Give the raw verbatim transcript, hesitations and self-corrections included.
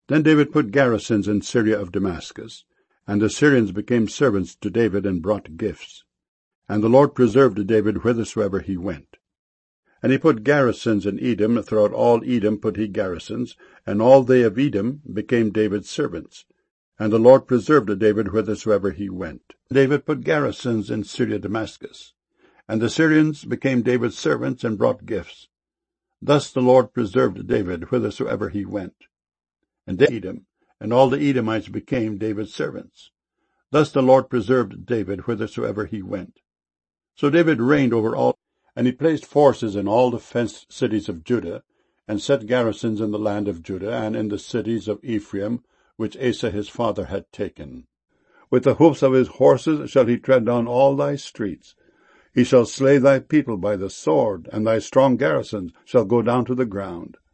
Then David put garrisons in Syria of Damascus, and the Syrians became servants to David and brought gifts. And the Lord preserved David whithersoever he went. And he put garrisons in Edom, throughout all Edom put he garrisons, and all they of Edom became David's servants. And the Lord preserved David whithersoever he went. David put garrisons in Syria Damascus, and the Syrians became David's servants and brought gifts. Thus the Lord preserved David whithersoever he went. And Edom, and all the Edomites became David's servants. Thus the Lord preserved David whithersoever he went. So David reigned over all, and he placed forces in all the fenced cities of Judah, and set garrisons in the land of Judah, and in the cities of Ephraim, which Asa his father had taken. With the hoofs of his horses shall he tread down all thy streets. He shall slay thy people by the sword, and thy strong garrisons shall go down to the ground.